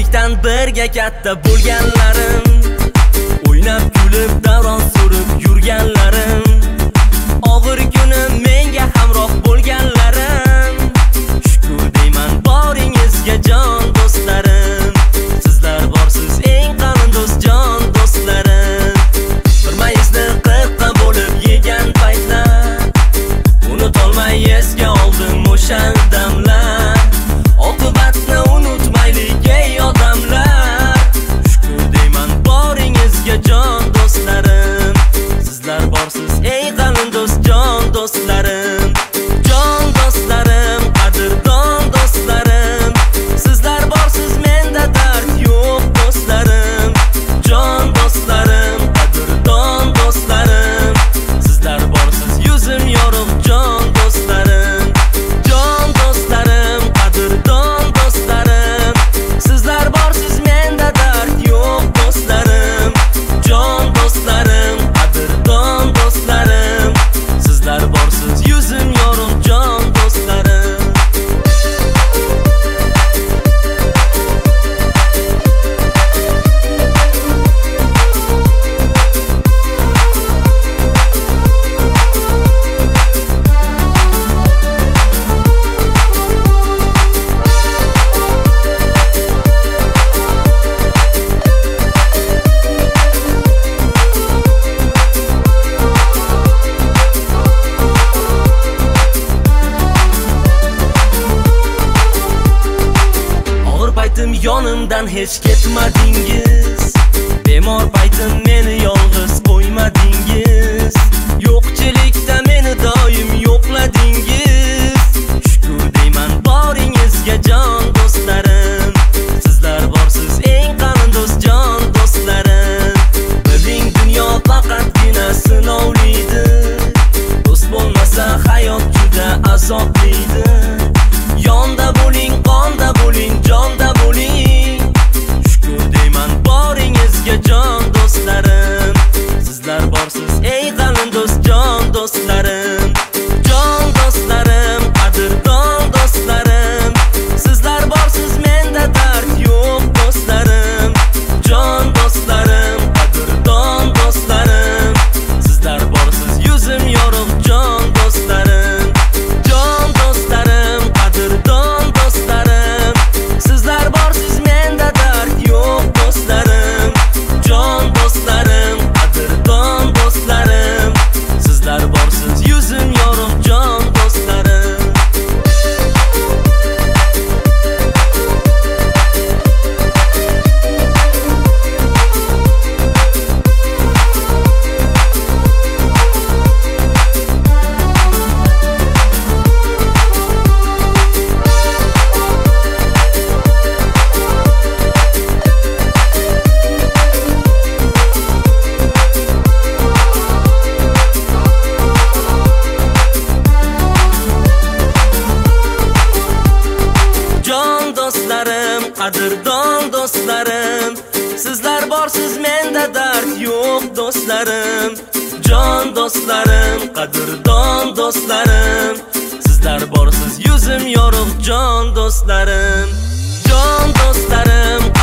kichiklikdan birga katta bo'lganlarim, o'ynab kulib davron surib yurganlarim, og'ir kuni menga hamroh bo'lganlarim, shukr deyman boringizga jon do'stlarim. Sizlar borsiz eng qalin do'st jon do'stlarim. Bir mayizni qirqqa bo'lib yegan paytlar, unutolmay esga oldim o'sha damlar. Oqibatni unutmaylik ey odamlar, shukr deyman boringizga jon do'stlarim. Sizlar borsiz eng qalin do'st jon do'stlarim. Jon do'stlarim, qadrdon do'stlarim. Sizlar borsiz menda dard yo'q do'stlarim. Jon do'stlarim, qadrdon do'stlarim. Sizlar borsiz yuzim yorug' jon do'stlarim. Jon do'stlarim, qadrdon do'stlarim. Sizlar borsiz menda dard yo'q do'stlarim. Jon do'stlarim, qadrdon do'stlarim. Sizlar borsiz yuzim yorug' jon do'stlarim. Yonimdan hech ketmadingiz, bemor paytim meni yolg'iz qo'ymadingiz, yo'qchilikda meni doim yo'qladingiz. Shukr deyman boringizga jon do'stlarim. Sizlar borsiz eng qalin do'st jon do'stlarim. Biling dunyo faqatgina sinovlidir, do'st bo'lmasa hayot juda azoblidir. Yonda bo'ling, qonda bo'ling, jonda bo'ling. Shukr deyman boringizga jon do'stlarim. Sizlar borsiz eng qalin do'st jon do'stlarim. Jon do'stlarim, qadrdon do'stlarim. Sizlar borsiz menda dard yo'q do'stlarim. Jon do'stlarim, qadrdon do'stlarim. Sizlar borsiz yuzim yorug' jon do'stlarim. Jon do'stlarim, qadrdon do'stlarim. Sizlar borsiz menda dard yo'q do'stlarim. Jon do'stlarim, qadrdon do'stlarim. Sizlar borsiz yuzim yorug' jon do'stlarim. Jon do'stlarim, qadrdon do'stlarim. Sizlar borsiz menda dard yo'q do'stlarim. Jon do'stlarim, qadrdon do'stlarim. Sizlar borsiz yuzim yorug' jon do'stlarim. Jon do'stlarim,